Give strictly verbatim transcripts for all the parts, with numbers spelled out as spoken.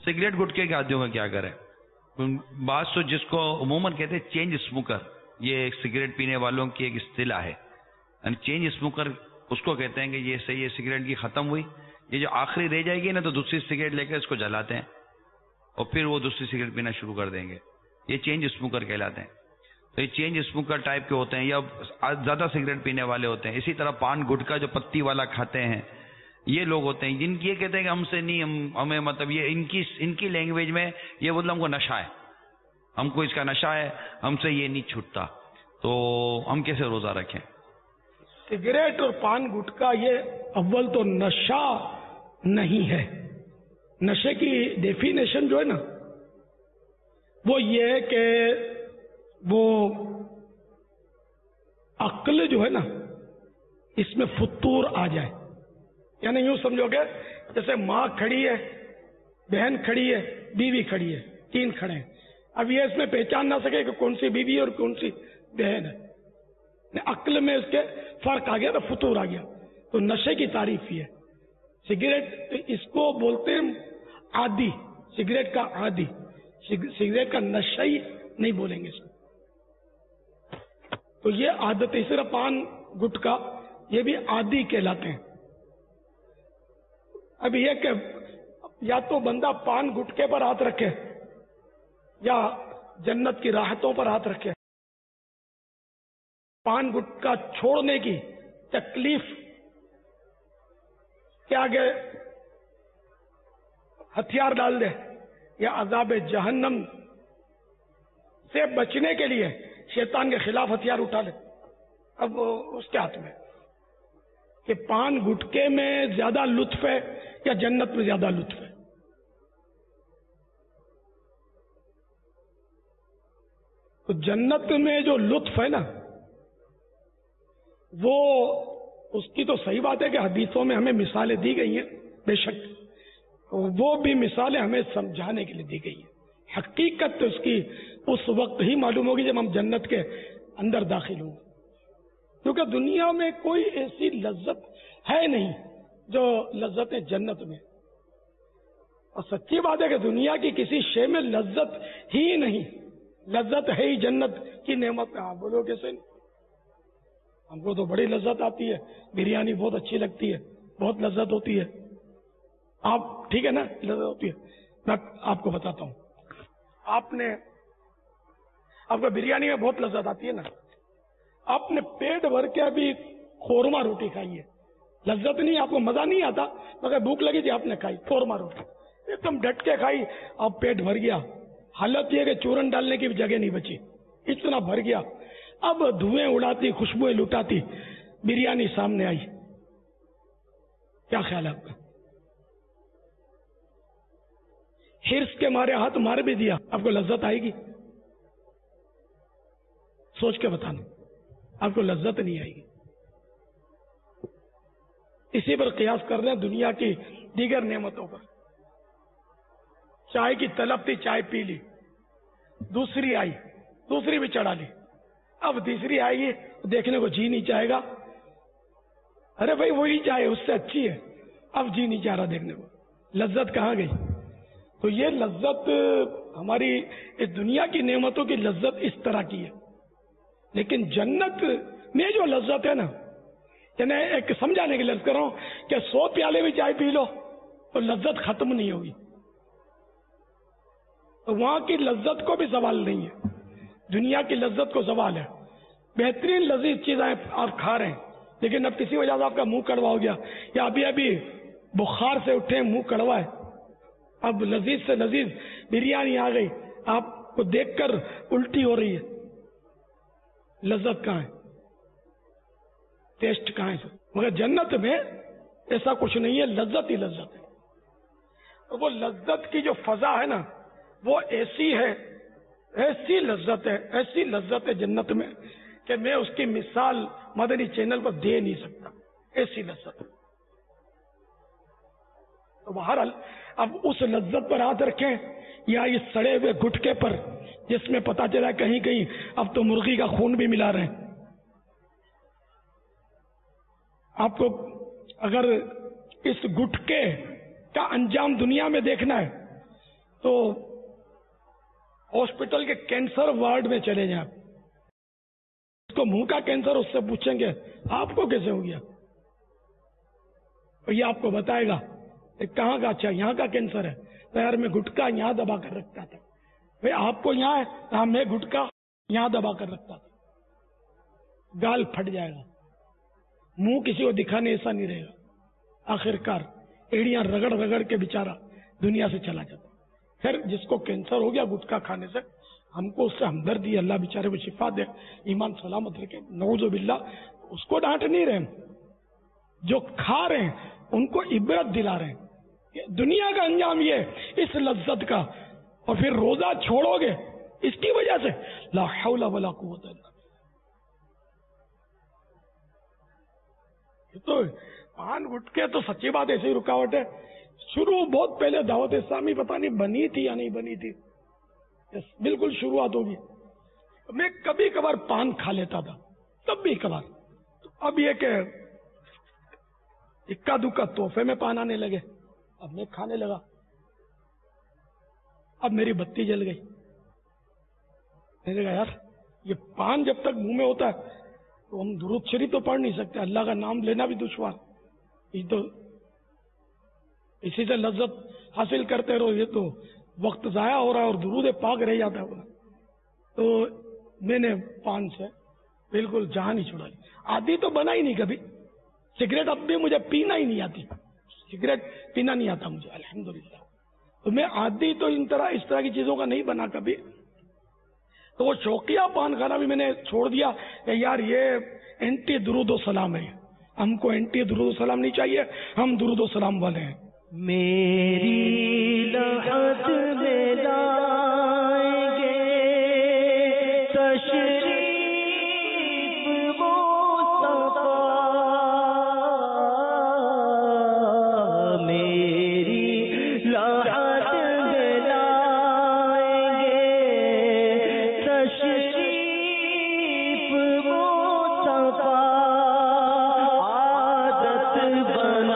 Cigarette گٹکے کے عادیوں کا کیا کریں؟ بعض تو جس کو عموماً کہتے ہیں چینج اسموکر، یہ سگریٹ پینے والوں کی ایک اصطلاح ہے، یعنی چینج اسموکر اس کو کہتے ہیں کہ یہ صحیح ہے سگریٹ کی ختم ہوئی، یہ جو آخری رہ جائے گی نا تو دوسری سگریٹ لے کر اس کو جلاتے ہیں اور پھر وہ دوسری سگریٹ پینا شروع کر دیں گے، یہ چینج اسموکر کہلاتے ہیں۔ تو یہ چینج اسموکر ٹائپ کے ہوتے ہیں یا زیادہ سگریٹ پینے والے ہوتے ہیں۔ اسی طرح پان گٹکا جو پتی والا کھاتے ہیں یہ لوگ ہوتے ہیں جن کی یہ کہتے ہیں کہ ہم سے نہیں، ہم ہمیں مطلب یہ ان کی ان کی لینگویج میں یہ مطلب ہم کو نشہ ہے، ہم کو اس کا نشہ ہے، ہم سے یہ نہیں چھوٹتا، تو ہم کیسے روزہ رکھیں؟ سگریٹ اور پان گٹکا یہ اول تو نشہ نہیں ہے۔ نشے کی ڈیفینیشن جو ہے نا وہ یہ ہے کہ وہ عقل جو ہے نا اس میں فطور آ جائے، یعنی یوں سمجھو گے جیسے ماں کھڑی ہے، بہن کھڑی ہے، بیوی کھڑی ہے، تین کھڑے ہیں، اب یہ اس میں پہچان نہ سکے کہ کون سی بیوی اور کون سی بہن ہے، عقل میں اس کے فرق آ گیا تو فطور آ گیا۔ تو نشے کی تعریف ہی ہے سگریٹ، اس کو بولتے ہیں عادی، سگریٹ کا عادی، سگریٹ کا نشہ ہی نہیں بولیں گے اس کو۔ تو یہ عادت ہے، صرف پان گٹکا یہ بھی عادی کہلاتے ہیں۔ اب یہ کہ یا تو بندہ پان گٹکے پر ہاتھ رکھے یا جنت کی راحتوں پر ہاتھ رکھے۔ پان گٹکا چھوڑنے کی تکلیف کے آگے ہتھیار ڈال دے یا عذاب جہنم سے بچنے کے لیے شیطان کے خلاف ہتھیار اٹھا لے، اب اس کے ہاتھ میں کہ پان گٹکے میں زیادہ لطف ہے یا جنت میں زیادہ لطف ہے۔ تو جنت میں جو لطف ہے نا وہ اس کی تو صحیح بات ہے کہ حدیثوں میں ہمیں مثالیں دی گئی ہیں، بے شک وہ بھی مثالیں ہمیں سمجھانے کے لیے دی گئی ہیں، حقیقت تو اس کی اس وقت ہی معلوم ہوگی جب ہم جنت کے اندر داخل ہوں گے، کیونکہ دنیا میں کوئی ایسی لذت ہے نہیں جو لذت ہے جنت میں، اور سچی بات ہے کہ دنیا کی کسی شے میں لذت ہی نہیں، لذت ہے ہی جنت کی نعمت میں۔ آپ بولو کیسے نہیں؟ ہم کو تو بڑی لذت آتی ہے، بریانی بہت اچھی لگتی ہے، بہت لذت ہوتی ہے، آپ ٹھیک ہے نا، لذت ہوتی ہے۔ میں آپ کو بتاتا ہوں، آپ نے آپ کو بریانی میں بہت لذت آتی ہے نا، آپ نے پیٹ بھر کے ابھی خورما روٹی کھائی ہے، لذت نہیں، آپ کو مزہ نہیں آتا، مگر بھوک لگی تھی آپ نے کھائی خورما روٹی، ایک دم ڈٹ کے کھائی، اب پیٹ بھر گیا، حالت یہ کہ چورن ڈالنے کی بھی جگہ نہیں بچی، اتنا بھر گیا، اب دھوئیں اڑاتی، خوشبوئیں لٹاتی بریانی سامنے آئی، کیا خیال ہے آپ کا؟ ہرس کے مارے ہاتھ مار بھی دیا، آپ کو لذت آئے گی؟ سوچ کے بتانا، آپ کو لذت نہیں آئے گی۔ اسی پر قیاس کر رہے ہیں دنیا کی دیگر نعمتوں پر۔ چائے کی طلب تھی، چائے پی لی، دوسری آئی، دوسری بھی چڑھا لی، اب تیسری آئے گی، دیکھنے کو جی نہیں چاہے گا، ارے بھائی وہی چائے اس سے اچھی ہے، اب جی نہیں چاہ رہا دیکھنے کو، لذت کہاں گئی؟ تو یہ لذت ہماری اس دنیا کی نعمتوں کی لذت اس طرح کی ہے، لیکن جنت میں جو لذت ہے نا، یعنی ایک سمجھانے کے لیے عرض کر رہا ہوں کہ سو پیالے بھی چائے پی لو تو لذت ختم نہیں ہوگی، تو وہاں کی لذت کو بھی زوال نہیں ہے، دنیا کی لذت کو زوال ہے، بہترین لذیذ چیزیں آپ کھا رہے ہیں، لیکن اب کسی وجہ سے آپ کا منہ کڑوا ہو گیا، یا ابھی ابھی بخار سے اٹھے منہ کڑوا ہے، اب لذیذ سے لذیذ بریانی آ گئی، آپ کو دیکھ کر الٹی ہو رہی ہے، لذت کہاں ہے؟ ٹیسٹ کہاں ہے؟ مگر جنت میں ایسا کچھ نہیں ہے، لذت ہی لذت ہے، اور وہ لذت کی جو فضا ہے نا وہ ایسی ہے، ایسی لذت ہے، ایسی لذت ہے جنت میں کہ میں اس کی مثال مدنی چینل پر دے نہیں سکتا، ایسی لذت ہے۔ تو بہرحال اب اس لذت پر ہاتھ رکھیں یا اس سڑے ہوئے گٹکے پر جس میں پتا چلا کہیں کہیں اب تو مرغی کا خون بھی ملا رہے ہیں۔ آپ کو اگر اس گٹکے کا انجام دنیا میں دیکھنا ہے تو ہاسپٹل کے کینسر وارڈ میں چلے جائیں، اس کو منہ کا کینسر، اس سے پوچھیں گے آپ کو کیسے ہو گیا، اور یہ آپ کو بتائے گا کہاں کا، اچھا یہاں کا کینسر ہے، تو یار میں گٹکا یہاں دبا کر رکھتا تھا، بھائی آپ کو یہاں ہے، ہاں میں گٹکا یہاں دبا کر رکھتا تھا، گال پھٹ جائے گا، منہ کسی کو دکھانے ایسا نہیں رہے گا، آخر کار ایڑیاں رگڑ رگڑ کے بیچارہ دنیا سے چلا جاتا۔ پھر جس کو کینسر ہو گیا گٹکا کھانے سے، ہم کو اس سے ہمدردی، اللہ بیچارے کو شفا دے، ایمان سلامت رکھے، نعوذ باللہ، اس کو ڈانٹ نہیں رہے، جو کھا رہے ہیں ان کو عبرت دلا رہے ہیں، دنیا کا انجام یہ اس لذت کا، اور پھر روزہ چھوڑو گے اس کی وجہ سے، لا حول ولا قوت الا باللہ۔ تو پان گٹکے تو سچی بات ایسی رکاوٹ ہے، شروع بہت پہلے دعوت اسلامی پتہ نہیں بنی تھی یا نہیں بنی تھی، بالکل شروعات ہوگی، میں کبھی کبھار پان کھا لیتا تھا، کبھی کبھار، اب یہ کہ اکا دکا تحفے میں پان آنے لگے، اب میں کھانے لگا، اب میری بتی جل گئی، میں نے کہا یار یہ پان جب تک منہ میں ہوتا ہے تو ہم درود شریف تو پڑھ نہیں سکتے، اللہ کا نام لینا بھی دشوار، یہ تو اسی سے لذت حاصل کرتے رہو، یہ تو وقت ضائع ہو رہا ہے اور درود پاک رہ جاتا ہے۔ تو میں نے پان سے بالکل جان ہی چھڑائی، عادی تو بنا ہی نہیں کبھی، سگریٹ اب بھی مجھے پینا ہی نہیں آتی، سگریٹ پینا نہیں آتا مجھے الحمدللہ، تو میں عادی تو ان طرح اس طرح کی چیزوں کا نہیں بنا کبھی، تو وہ شوقیہ پان کھانا بھی میں نے چھوڑ دیا کہ یار یہ اینٹی درود و سلام ہے، ہم کو اینٹی درود و سلام نہیں چاہیے، ہم درود و سلام والے ہیں۔ میری لحد میں لائیں گے تشریف مصطفیٰ، میری لحد میں لائیں گے تشریف مصطفیٰ، عادت بنا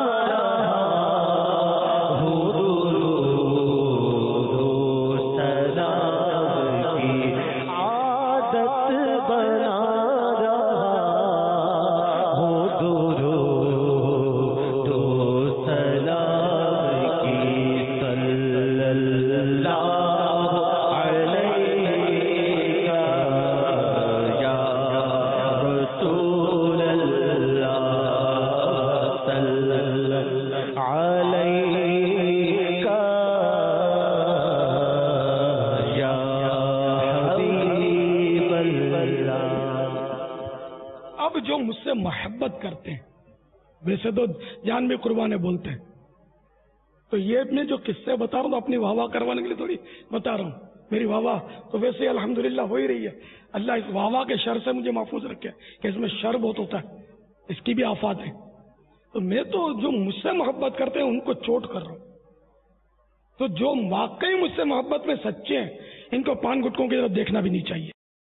جو مجھ سے محبت کرتے ہیں، ویسے تو جان بھی قربان بولتے ہیں، تو یہ میں جو قصے بتا رہا ہوں اپنی واہ واہ کروانے کے لیے تھوڑی بتا رہا ہوں، میری واہ واہ تو ویسے ہی الحمدللہ ہو ہی رہی ہے، اللہ اس واہ واہ کے شر سے مجھے محفوظ رکھے کہ اس میں شر بہت ہوتا ہے، اس کی بھی آفات ہیں، تو میں تو جو مجھ سے محبت کرتے ہیں ان کو چوٹ کر رہا ہوں، تو جو واقعی مجھ سے محبت میں سچے ہیں ان کو پان گٹکوں کی طرف دیکھنا بھی نہیں چاہیے۔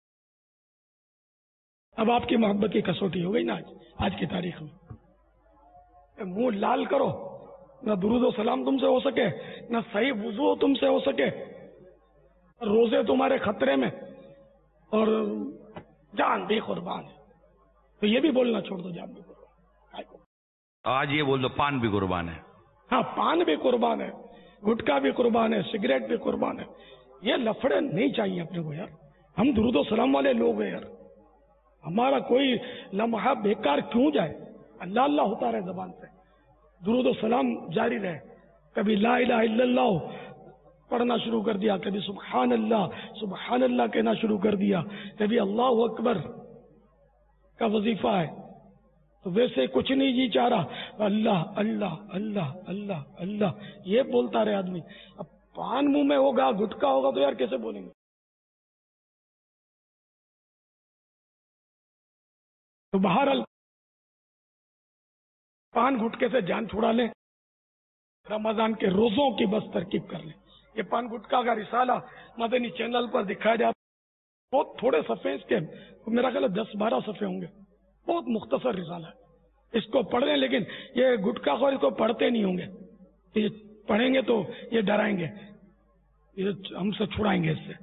اب آپ کی محبت کی کسوٹی ہو گئی نا آج آج کی تاریخ میں، منہ لال کرو، نہ درود و سلام تم سے ہو سکے، نہ صحیح وضو تم سے ہو سکے، روزے تمہارے خطرے میں، اور جان بھی قربان ہے، تو یہ بھی بولنا چھوڑ دو، جان بھی قربان، آج یہ بول دو پان بھی قربان ہے، ہاں پان بھی قربان ہے، گٹکا بھی قربان ہے، سگریٹ بھی قربان ہے، یہ لفڑے نہیں چاہیے اپنے کو یار، ہم درود و سلام والے لوگ ہیں یار، ہمارا کوئی لمحہ بیکار کیوں جائے، اللہ اللہ ہوتا رہے زبان سے، درود و سلام جاری رہے، کبھی لا الہ الا اللہ پڑھنا شروع کر دیا، کبھی سبحان اللہ سبحان اللہ کہنا شروع کر دیا، کبھی اللہ اکبر کا وظیفہ ہے، تو ویسے کچھ نہیں جی چاہ رہا، اللہ اللہ اللہ اللہ اللہ یہ بولتا رہے آدمی، اب پان منہ میں ہوگا گٹکا ہوگا تو یار کیسے بولیں گے؟ تو بہرحال پان گٹکے سے جان چھڑا لیں، رمضان کے روزوں کی بس ترکیب کر لیں۔ یہ پان گٹکا کا رسالہ مدنی چینل پر دکھایا جاتا، بہت تھوڑے صفحے اس کے، میرا خیال ہے دس بارہ صفحے ہوں گے، بہت مختصر رسالہ ہے، اس کو پڑھ لیں، لیکن یہ گٹکا خور اس کو پڑھتے نہیں ہوں گے، یہ پڑھیں گے تو یہ ڈرائیں گے، یہ ہم سے چھڑائیں گے اس سے.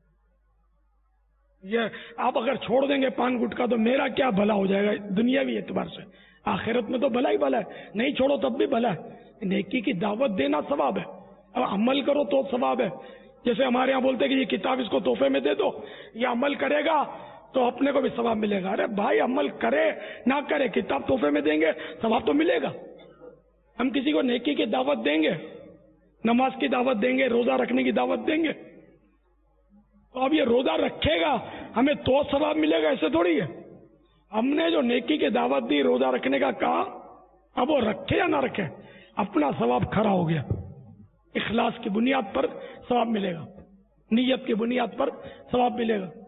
یہ آپ اگر چھوڑ دیں گے پان گٹکا تو میرا کیا بھلا ہو جائے گا دنیاوی اعتبار سے؟ آخرت میں تو بھلا ہی بھلا ہے. نہیں چھوڑو تب بھی بھلا ہے. نیکی کی دعوت دینا ثواب ہے، اب عمل کرو تو ثواب ہے. جیسے ہمارے یہاں بولتے ہیں کہ یہ کتاب اس کو تحفے میں دے دو، یہ عمل کرے گا تو اپنے کو بھی ثواب ملے گا. ارے بھائی عمل کرے نہ کرے کتاب تحفے میں دیں گے ثواب تو ملے گا. ہم کسی کو نیکی کی دعوت دیں گے، نماز کی دعوت دیں گے، روزہ رکھنے کی دعوت دیں گے، تو اب یہ روزہ رکھے گا ہمیں تو ثواب ملے گا، ایسے تھوڑی ہے. ہم نے جو نیکی کی دعوت دی، روزہ رکھنے کا کہا، اب وہ رکھے یا نہ رکھے اپنا ثواب کھڑا ہو گیا. اخلاص کی بنیاد پر ثواب ملے گا، نیت کی بنیاد پر ثواب ملے گا.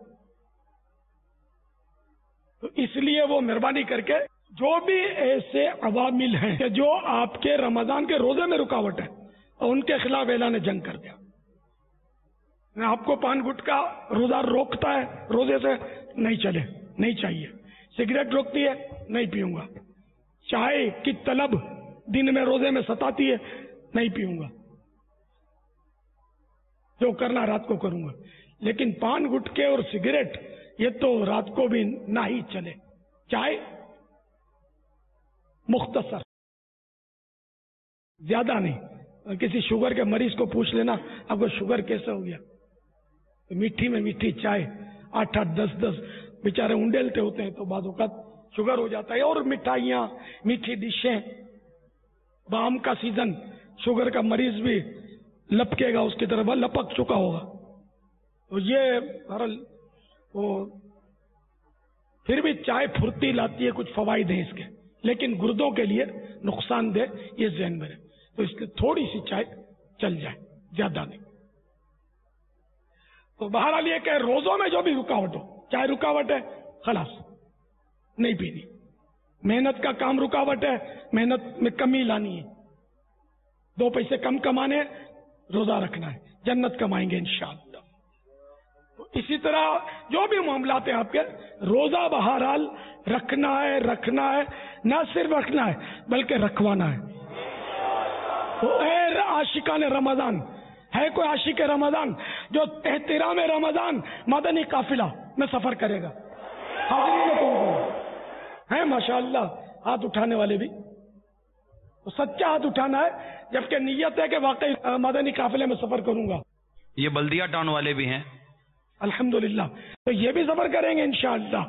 تو اس لیے وہ مہربانی کر کے جو بھی ایسے عوامل ہیں کہ جو آپ کے رمضان کے روزے میں رکاوٹ ہے، اور ان کے خلاف اعلان جنگ کر دیا. آپ کو پان گٹکا روزہ روکتا ہے، روزے سے نہیں چلے، نہیں چاہیے. سگریٹ روکتی ہے، نہیں پیوں گا. چائے کی طلب دن میں روزے میں ستاتی ہے، نہیں پیوں گا. جو کرنا رات کو کروں گا. لیکن پان گٹکے اور سگریٹ یہ تو رات کو بھی نہ ہی چلے. چائے مختصر، زیادہ نہیں. کسی شوگر کے مریض کو پوچھ لینا آپ کو شوگر کیسے ہو گیا، میٹھی میں میٹھی چائے آٹھ آٹھ دس دس بیچارے انڈیلتے ہوتے ہیں تو بعض اوقات شوگر ہو جاتا ہے. اور مٹھائیاں، میٹھی ڈشیں، بام کا سیزن، شوگر کا مریض بھی لپکے گا اس کی طرف، لپک چکا ہوگا. تو یہ بہرحال وہ پھر بھی چائے پھرتی لاتی ہے، کچھ فوائد ہیں اس کے، لیکن گردوں کے لیے نقصان دہ، یہ ذہن میں رہے. تو اس لیے تھوڑی سی چائے چل جائے، زیادہ نہیں. تو بہرحال یہ کہ روزوں میں جو بھی رکاوٹ ہو، چاہے رکاوٹ ہے خلاص نہیں پینی. محنت کا کام رکاوٹ ہے، محنت میں کمی لانی ہے، دو پیسے کم کمانے، روزہ رکھنا ہے، جنت کمائیں گے انشاءاللہ. تو اسی طرح جو بھی معاملات ہیں آپ کے، روزہ بہرحال رکھنا ہے، رکھنا ہے، نہ صرف رکھنا ہے بلکہ رکھوانا ہے. تو اے عاشقان رمضان، ہے کوئی عاشق رمضان جو احترام رمضان مدنی قافلہ میں سفر کرے گا؟ حاضرین میں کون کون ہے؟ ماشاءاللہ ہاتھ اٹھانے والے بھی تو سچا ہاتھ اٹھانا ہے، جبکہ نیت ہے کہ واقعی مدنی قافلے میں سفر کروں گا. یہ بلدیہ ٹاؤن والے بھی ہیں الحمدللہ، تو یہ بھی سفر کریں گے انشاءاللہ.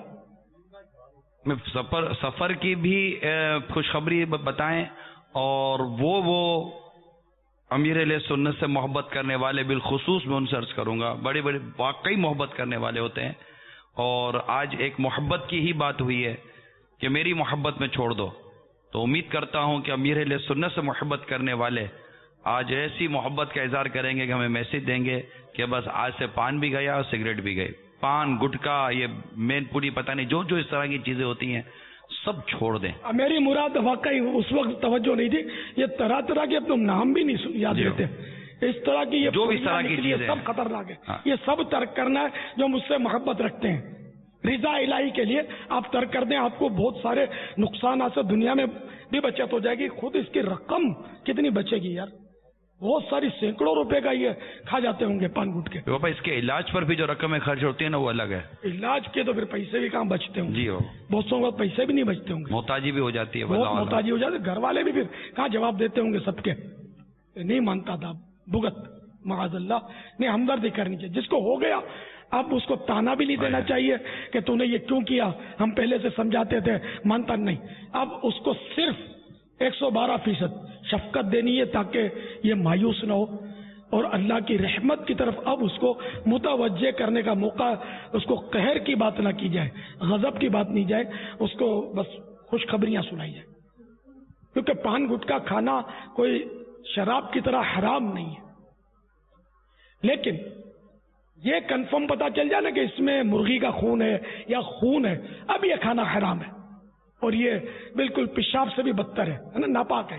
میں سفر سفر کی بھی خوشخبری بتائیں، اور وہ وہ امیر علیہ سنت سے محبت کرنے والے بالخصوص میں ان سے عرض کروں گا، بڑے بڑے واقعی محبت کرنے والے ہوتے ہیں. اور آج ایک محبت کی ہی بات ہوئی ہے کہ میری محبت میں چھوڑ دو، تو امید کرتا ہوں کہ امیر علیہ سنت سے محبت کرنے والے آج ایسی محبت کا اظہار کریں گے کہ ہمیں میسج دیں گے کہ بس آج سے پان بھی گیا اور سگریٹ بھی گئی، پان گٹکا یہ مین پوری پتہ نہیں جو جو اس طرح کی چیزیں ہوتی ہیں سب چھوڑ دیں. میری مراد واقعی اس وقت توجہ نہیں تھی، یہ طرح طرح کے تم نام بھی نہیں یاد رہتے، اس طرح کی یہ جو بھی اس طرح کی چیزیں سب خطرناک ہے. یہ سب ترک کرنا ہے جو مجھ سے محبت رکھتے ہیں. رضا الہی کے لیے آپ ترک کر دیں، آپ کو بہت سارے نقصانات سے دنیا میں بھی بچت ہو جائے گی. خود اس کی رقم کتنی بچے گی یار، بہت ساری سینکڑوں روپے کا یہ کھا جاتے ہوں گے پان گٹ کے. پاپا اس کے علاج پر بھی جو رقمیں خرچ ہوتی ہیں نا وہ الگ ہے. علاج کے تو پھر پیسے بھی کہاں بچتے ہوں گے جی، ہو بہت سو پیسے بھی نہیں بچتے ہوں گے، محتاجی بھی ہو جاتی ہے، بہت محتاجی ہو جاتی ہے. گھر والے بھی پھر کہاں جواب دیتے ہوں گے سب کے، نہیں مانتا تھا بھگت معاذ اللہ. نہیں، ہمدردی کرنی چاہیے. جس کو ہو گیا اب اس کو تانا بھی نہیں دینا چاہیے کہ تو نے یہ کیوں کیا، ہم پہلے سے سمجھاتے تھے مانتا نہیں. اب اس کو صرف ایک سو بارہ فیصد شفقت دینی ہے تاکہ یہ مایوس نہ ہو، اور اللہ کی رحمت کی طرف اب اس کو متوجہ کرنے کا موقع، اس کو قہر کی بات نہ کی جائے، غضب کی بات نہیں جائے، اس کو بس خوشخبریاں سنائی جائے. کیونکہ پان گٹکا کھانا کوئی شراب کی طرح حرام نہیں ہے، لیکن یہ کنفرم پتا چل جائے نا کہ اس میں مرغی کا خون ہے یا خون ہے، اب یہ کھانا حرام ہے، اور یہ بالکل پیشاب سے بھی بدتر ہے نا، ناپاک ہے،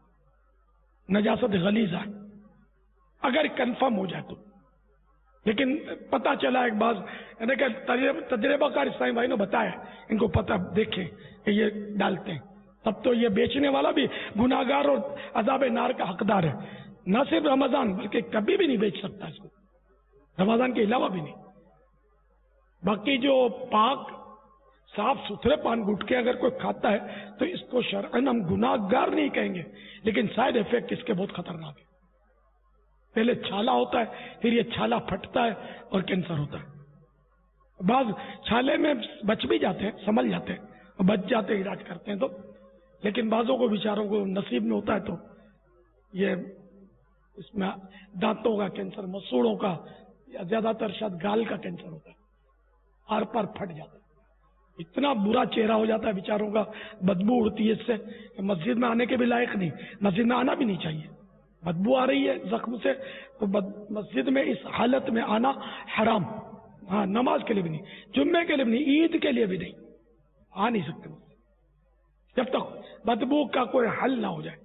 یہ نجاست غلیظ ہے اگر کنفرم ہو جائے تو. لیکن پتا چلا ایک بات یعنی کہ تجربہ کار اسلامی بھائی نے بتایا، ان کو پتا دیکھیں کہ یہ ڈالتے ہیں، تب تو یہ بیچنے والا بھی گناہگار اور عذاب نار کا حقدار ہے. نہ صرف رمضان بلکہ کبھی بھی نہیں بیچ سکتا اس کو، رمضان کے علاوہ بھی نہیں۔ باقی جو پاک صاف ستھرے پان گٹکے اگر کوئی کھاتا ہے تو اس کو شرعاً ہم گناہ گار نہیں کہیں گے، لیکن سائیڈ افیکٹ اس کے بہت خطرناک ہے۔ پہلے چھالا ہوتا ہے، پھر یہ چھالا پھٹتا ہے اور کینسر ہوتا ہے۔ بعض چھالے میں بچ بھی جاتے ہیں، سنبھل جاتے ہیں، بچ جاتے ہیں، علاج کرتے ہیں تو، لیکن بعضوں کو بیچاروں کو نصیب میں ہوتا ہے تو یہ اس میں دانتوں کا کینسر، مسوڑوں کا، یا زیادہ تر شاید گال کا کینسر ہوتا ہے، آر پار پھٹ جاتا ہے، اتنا برا چہرہ ہو جاتا ہے بیچاروں کا، بدبو اڑتی ہے اس سے کہ مسجد میں آنے کے بھی لائق نہیں، مسجد میں آنا بھی نہیں چاہیے، بدبو آ رہی ہے زخم سے تو مسجد میں اس حالت میں آنا حرام، ہاں نماز کے لیے بھی نہیں، جمعے کے لیے بھی نہیں، عید کے لیے بھی نہیں، آ نہیں سکتے جب تک بدبو کا کوئی حل نہ ہو جائے۔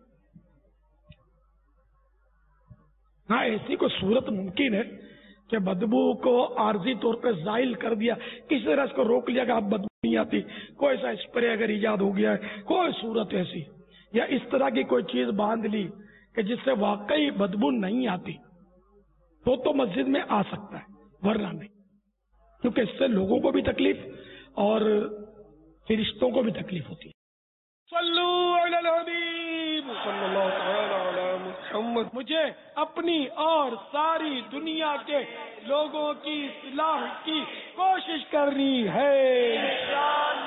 ہاں ایسی کوئی صورت ممکن ہے کہ بدبو کو عارضی طور پہ زائل کر دیا، کسی طرح اس کو روک لیا کہ اب بدبو نہیں آتی، کوئی ایسا اسپرے اگر ایجاد ہو گیا ہے، کوئی صورت ایسی، یا اس طرح کی کوئی چیز باندھ لی کہ جس سے واقعی بدبو نہیں آتی، تو تو مسجد میں آ سکتا ہے، ورنہ نہیں، کیونکہ اس سے لوگوں کو بھی تکلیف اور فرشتوں کو بھی تکلیف ہوتی ہے۔ صلو علی الحبیب صلی اللہ تعالی علی محمد۔ مجھے اپنی اور ساری دنیا کے لوگوں کی اصلاح کی کوشش کرنی ہے۔